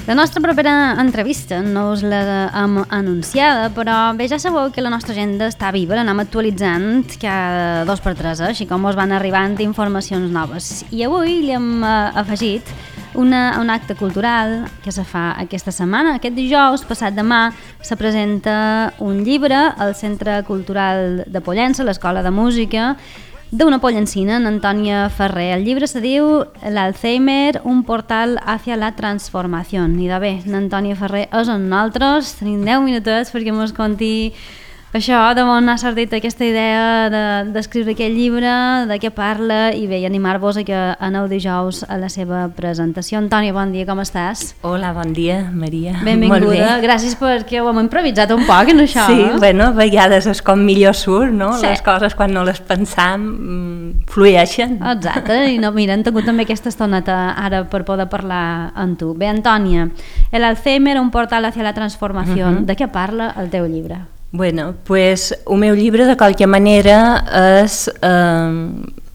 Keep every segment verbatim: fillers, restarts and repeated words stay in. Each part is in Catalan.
La nostra propera entrevista no us la hem anunciada, però bé, ja sabeu que la nostra agenda està viva, l'anem actualitzant cada dos per tres, eh? Així com us van arribant informacions noves. I avui li hem uh, afegit una, un acte cultural que se fa aquesta setmana. Aquest dijous, passat demà, se presenta un llibre al Centre Cultural de Pollença, l'Escola de Música, d'una pollencina, Antònia Ferrer. El llibre se diu L'Alzheimer, un portal hacia la transformació. I de bé, Antònia Ferrer és amb nosaltres. Tenim deu minutets perquè mos conti això, de on ha sortit aquesta idea d'escriure de, aquest llibre, de què parla, i bé, animar-vos a que aneu dijous a la seva presentació. Antònia, bon dia, com estàs? Hola, bon dia, Maria. Benvinguda, gràcies perquè ho hem improvisat un poc en això. Sí, eh? Bueno, a vegades és com millor surt, no? Sí. Les coses quan no les pensam mmm, flueixen. Exacte, i no, mira, hem tingut també aquesta estoneta ara per poder parlar amb tu. Bé, Antònia, l'Alzheimer, un portal hacia la transformació. Uh-huh. De què parla el teu llibre? Bueno, pues el meu llibre de qualque manera és eh,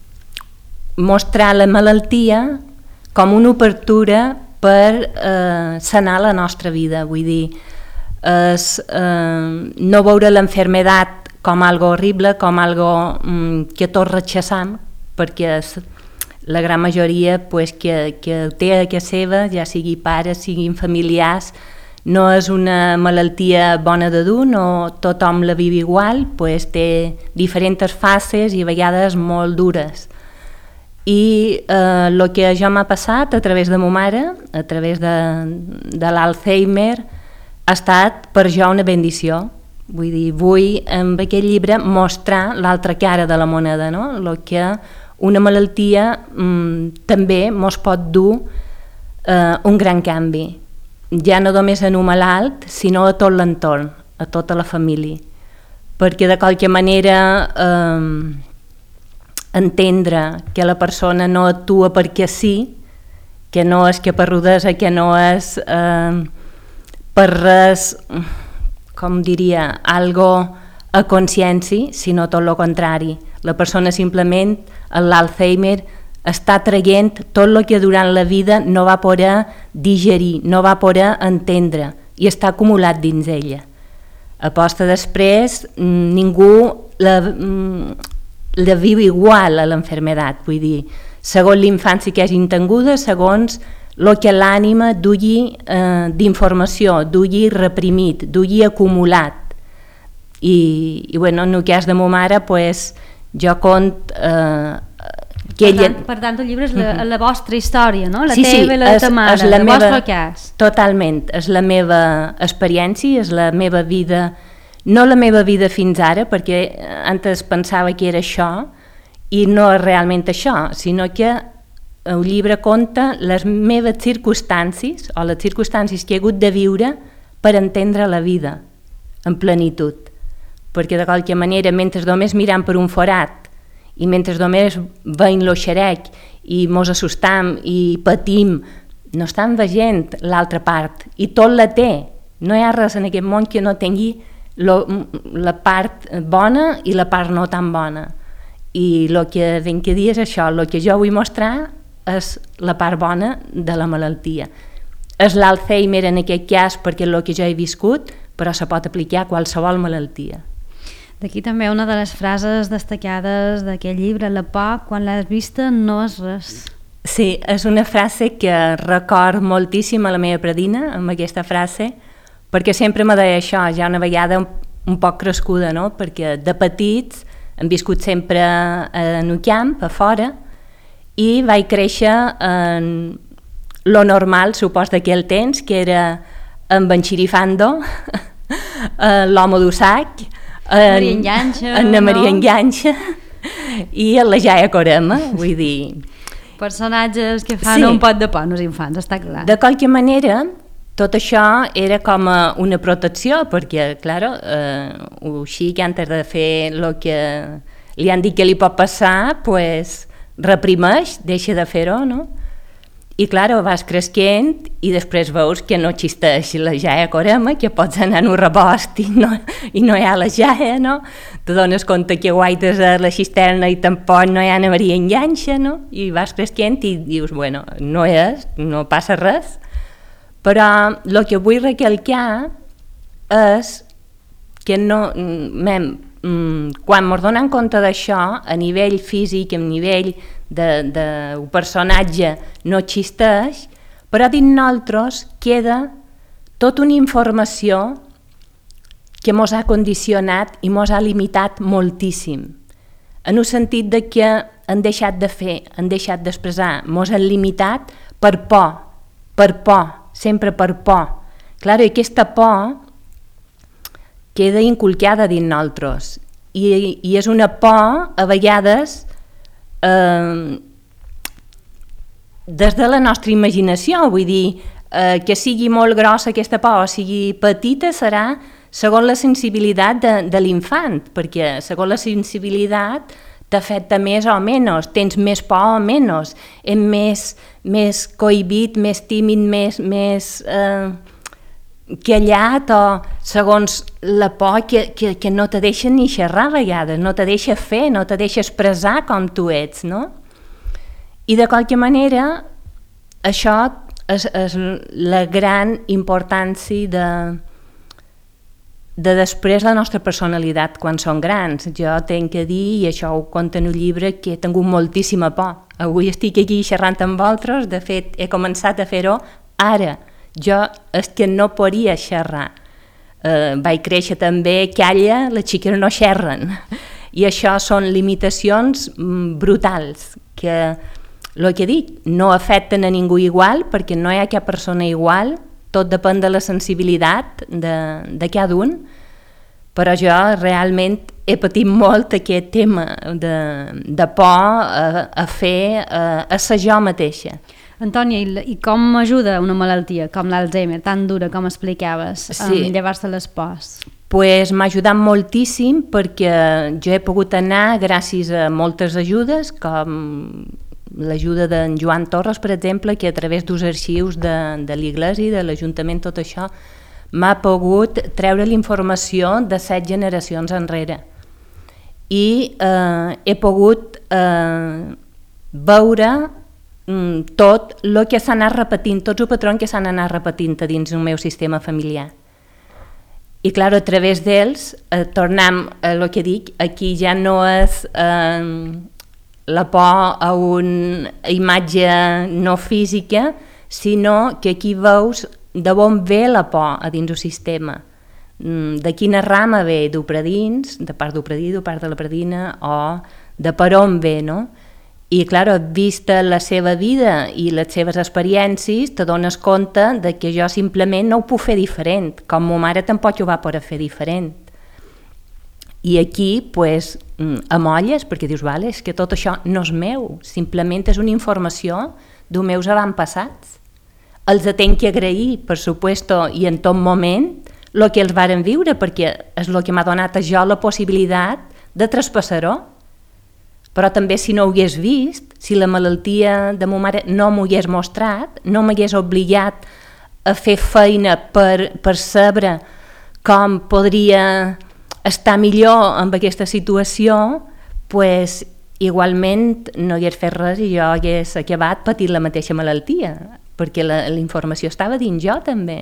mostrar la malaltia com una obertura per eh, sanar la nostra vida, vull dir, és eh, no veure l'enfermedat com algo horrible, com algo mm, que tots rechaçam, perquè és la gran majoria pues, que, que té a casa seva, ja sigui pares, siguin familiars, no és una malaltia bona de dur, no tothom la viu igual, pues té diferents fases i a vegades molt dures. I el eh, que ja m'ha passat a través de ma mare, a través de, de l'Alzheimer, ha estat per jo una bendició. Vull dir, vull amb aquest llibre mostrar l'altra cara de la moneda, no? El que una malaltia mm, també mos pot dur eh, un gran canvi. Ja no només en un malalt, sinó a tot l'entorn, a tota la família. Perquè de qualque manera eh, entendre que la persona no actua perquè sí, que no és que per rudesa, que no és eh, per res, com diria, algo a consciència, sinó tot el contrari. La persona simplement, l'Alzheimer, està traient tot el que durant la vida no va poder digerir, no va poder entendre i està acumulat dins ella. A posta després, ningú la, la viu igual a l'enfermedat, vull dir, segons l'infància que hagin tinguda, segons el que l'ànima dugui eh, d'informació, dugui reprimit, dugui acumulat. I, i bueno, en el cas de ma mare, pues, jo cont eh, Per tant, per tant, el llibre és la, uh-huh. la vostra història, no? La sí, teva i sí, la és, de mare, és la el meva, vostre cas. Totalment, és la meva experiència, és la meva vida, no la meva vida fins ara, perquè antes pensava que era això, i no és realment això, sinó que el llibre conta les meves circumstàncies, o les circumstàncies que he hagut de viure per entendre la vida en plenitud. Perquè de qualque manera, mentre només mirant per un forat, i mentre només veiem lo xerec i mos assustam i patim, no estan veient l'altra part, i tot la té. No hi ha res en aquest món que no tingui lo, la part bona i la part no tan bona. I el que venc a dir és això, el que jo vull mostrar és la part bona de la malaltia. És l'Alzheimer en aquest cas perquè és el que jo he viscut, però se pot aplicar a qualsevol malaltia. D'aquí també una de les frases destacades d'aquest llibre, la por, quan l'has vista, no és res. Sí, és una frase que record moltíssim a la meva predina, amb aquesta frase, perquè sempre me deia això, ja una vegada un, un poc crescuda, no? Perquè de petits hem viscut sempre en un camp, a fora, i vaig créixer en lo normal, supos d'aquell temps, que era amb en Xirifando, l'home d'Usac, En, Maria Enganxa, en la Maria Enganxa i en la Jaia Corema, vull dir... Personatges que fan sí. un pot de por als infants, està clar. De qualque manera, tot això era com una protecció, perquè, clar, eh, així que antes de fer el que li han dit que li pot passar, pues, reprimeix, deixa de fer-ho, no? I, clar, vas creixent i després veus que no existeix la Jaia Corema, que pots anar en un rebost i no, i no hi ha la Jaia, no? Te dones compte que guaites a la cisterna i tampoc no hi ha una Maria Enganxa, no? I vas creixent i dius, bueno, no és, no passa res. Però el que vull recalcar és que no, mem, quan ens donem compte d'això, a nivell físic, a nivell de, de un personatge no existeix, però dins nosaltres queda tota una informació que ens ha condicionat i ens ha limitat moltíssim, en el sentit de que han deixat de fer, han deixat d'expressar, ens han limitat per por, per por, sempre per por. Clar, i aquesta por queda inculcada dins nosaltres i, i és una por a vegades eh, des de la nostra imaginació, vull dir, eh, que sigui molt grossa aquesta por o sigui petita serà segons la sensibilitat de, de l'infant, perquè segons la sensibilitat t'afecta més o menys, tens més por o menys, és més, més cohibit, més tímid, més, més eh, callat, o segons la por que, que, que no te deixa ni xerrar a vegades, no te deixa fer, no te deixa expressar com tu ets, no? I de qualque manera això és, és la gran importància de de després la nostra personalitat quan som grans. Jo tenc que dir, i això ho conto en un llibre, que he tingut moltíssima por. Avui estic aquí xerrant amb vosaltres, de fet he començat a fer-ho ara. Jo és que no podia xerrar. Eh, vaig créixer també, calla, les xiques no xerren. I això són limitacions brutals, que el que dic, no afecten a ningú igual, perquè no hi ha cap persona igual, tot depèn de la sensibilitat de, de cada un, però jo realment he patit molt aquest tema de, de por a, a fer, a, a ser jo mateixa. Antònia, i, i com ajuda una malaltia com l'Alzheimer, tan dura com explicaves, sí. en llevar-se les pors? Pues m'ha ajudat moltíssim perquè jo he pogut anar gràcies a moltes ajudes, com l'ajuda d'en Joan Torres, per exemple, que a través dels arxius de, de l'Iglésia, de l'Ajuntament, tot això, m'ha pogut treure l'informació de set generacions enrere. I eh, he pogut eh, veure mm, tot el que s'ha anat repetint, tots els patrons que s'han anat repetint a dins el meu sistema familiar. I, clar, a través d'ells, eh, tornem a el que dic, aquí ja no és Eh, la por a una imatge no física, sinó que aquí veus d'on ve la por a dins el sistema, de quina rama ve, d'ho predins, de part d'ho predí, d'ho part de la predina, o de per on ve, no? I, clar, vista la seva vida i les seves experiències, te dones compte de que jo simplement no ho puc fer diferent, com ma mare tampoc ho va poder fer diferent. I aquí, pues, amolles, perquè dius, vale, és que tot això no és meu, simplement és una informació dels meus avantpassats. Els tenc que agrair, per supuesto, i en tot moment, el que els varen viure, perquè és el que m'ha donat a jo la possibilitat de traspassar-ho. Però també si no ho hagués vist, si la malaltia de ma mare no m'ho hagués mostrat, no m'hagués obligat a fer feina per, per saber com podria estar millor amb aquesta situació, pues, igualment no hagués fet res i jo hagués acabat patint la mateixa malaltia, perquè la, la informació estava dins jo també.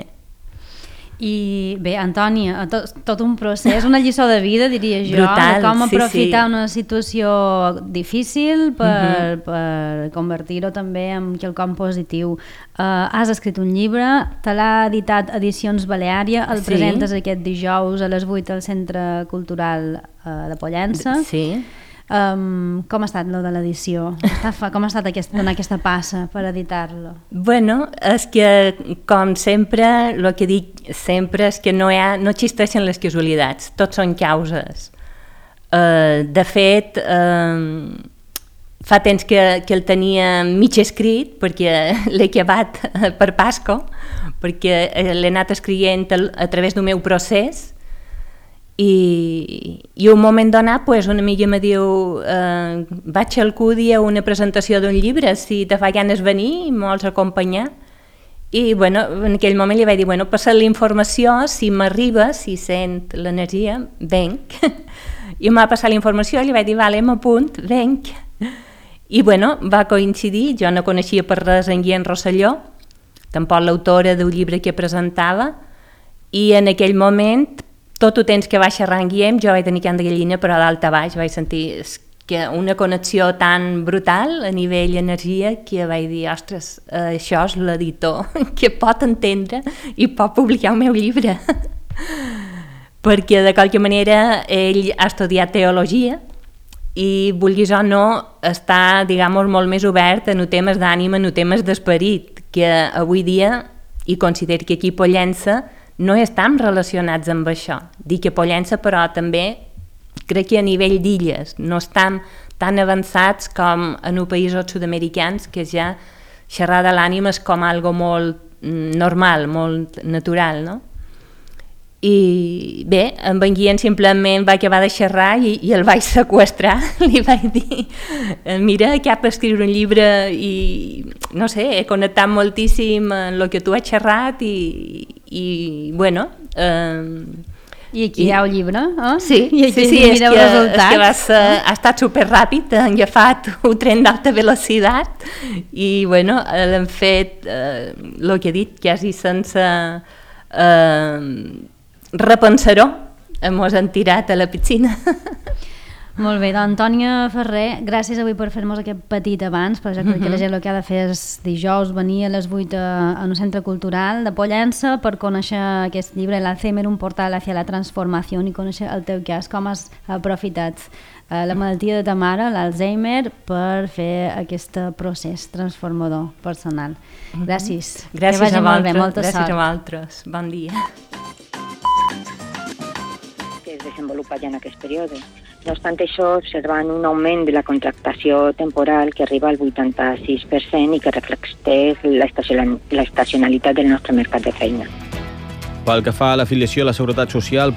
I bé, Antònia, tot, tot un procés, una lliçó de vida, diria jo, brutal, de com aprofitar sí, sí. una situació difícil per, uh-huh. per convertir-ho també en quelcom positiu. Uh, has escrit un llibre, te l'ha editat Edicions Baleària, el sí. presentes aquest dijous a les vuit al Centre Cultural uh, de Pollença. Sí. Um, com ha estat lo de l'edició? Com ha estat aquest, donar aquesta passa per editar-lo? Bueno, és que, com sempre, el que dic sempre és que no, hi ha, no existeixen les casualitats, tots són causes. Uh, de fet, uh, fa temps que, que el tenia mig escrit, perquè l'he acabat per Pasco, perquè l'he anat escrivint a través del meu procés. I, i un moment donat, pues, una amiga me diu eh, vaig al Cudi a una presentació d'un llibre, si te fa ganes venir, vols acompanyar? I bueno, en aquell moment li vaig dir, bueno, passa la informació, si m'arriba, si sent l'energia, venc. I m'ha passat la informació i li vaig dir, vale, m'apunt, venc. I bueno, va coincidir, jo no coneixia per res en Guillem Rosselló, tampoc l'autora del llibre que presentava, i en aquell moment, tot el temps que va xerrar en Guillem, jo vaig tenir cant de gallina, però dalt a baix vaig sentir que una connexió tan brutal a nivell energia que vaig dir, ostres, això és l'editor que pot entendre i pot publicar el meu llibre. Perquè de qualque manera ell ha estudiat teologia i, vulguis o no, està, diguem, molt més obert en temes d'ànima, en temes d'esperit, que avui dia, i considero que aquí a Pollença no estem relacionats amb això. Dic que Pollença, però també crec que a nivell d'illes no estem tan avançats com en els països sud-americans, que ja xerrar de l'ànima és com algo molt normal, molt natural, no? I bé, amb en Guillem simplement va acabar de xerrar i, i el vaig seqüestrar, li vaig dir, mira, cap a escriure un llibre i, no sé, he connectat moltíssim en el que tu has xerrat i, i bueno... Eh, I aquí I, hi ha el llibre, eh? Sí, I aquí sí, sí, és que, és que vas, eh, ha estat superràpid, han agafat un tren d'alta velocitat i, bueno, l'hem fet, eh, el que he dit, quasi sense... Eh, repensar-ho, mos han tirat a la piscina. Molt bé, doncs Antònia Ferrer, gràcies avui per fer-nos aquest petit abans, però ja crec que la gent el que ha de fer és dijous venir a les vuit en un centre cultural de Pollença per conèixer aquest llibre, l'Alzheimer, un portal hacia la transformació, i conèixer el teu cas, com has aprofitat la malaltia de ta mare, l'Alzheimer, per fer aquest procés transformador personal. Gràcies. Gràcies que vagi a molt bé, vosaltres, molta gràcies sort. a vosaltres. Bon dia. Que es desenvolupa ja en aquest període. No obstant això, observant un augment de la contractació temporal que arriba al vuitanta-sis per cent i que reflecteix l'estacionalitat del nostre mercat de feina. Pel que fa a l'afiliació a la Seguretat Social,